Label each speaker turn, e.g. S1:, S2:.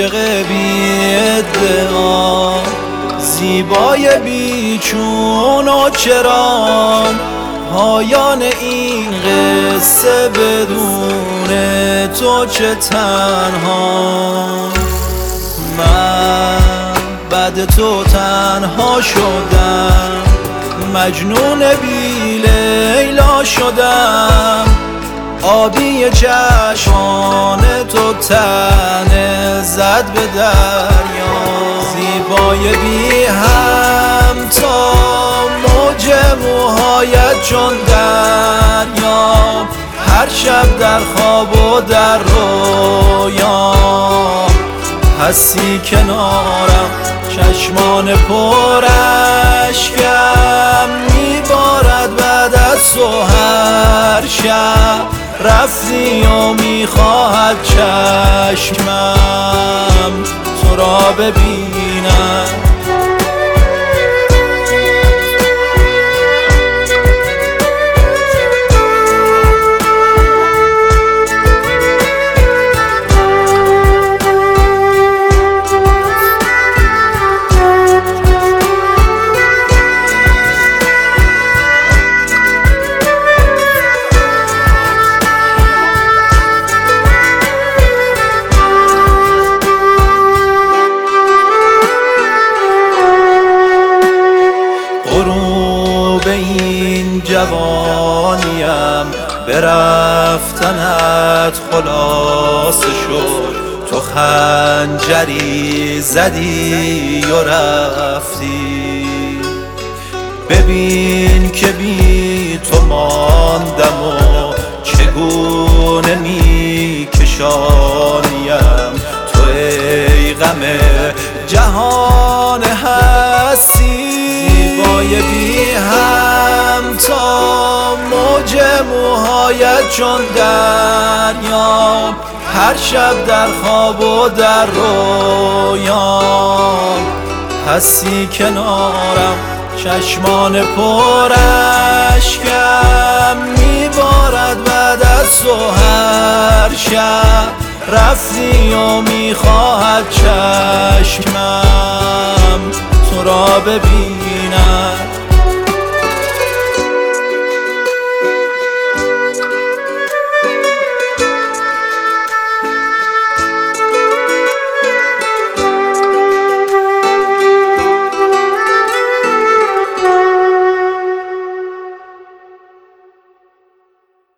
S1: عاشق بی ادعا، زیبای بیچون و چرام، پایان این قصه بدون تو چه تنها. من بعد تو تنها شدم، مجنون بی لیلا شدم، آبی چشمان تو تنه زد به دریا. زیبای بی همتا، موج موهایت چون دریا، هر شب در خواب و در رویا هستی کنارم. چشمان پر اشکم میبارد بعد از تو هر شب، رفتی و میخواهد چشمم تو را ببینم. جوانیم به رفتنت خلاص شد، تو خنجری زدی و رفتی. ببین که بی تو ماندم و چگونه می کشانیم، تو ای غم جهان هستی. زیبای بی همتا، موج موهایت چون دریا، هر شب در خواب و در رویا هستی کنارم. چشمان پر اشکم میبارد بعد از تو هر شب، رفتی و میخواهد چشمم تو را ببینم.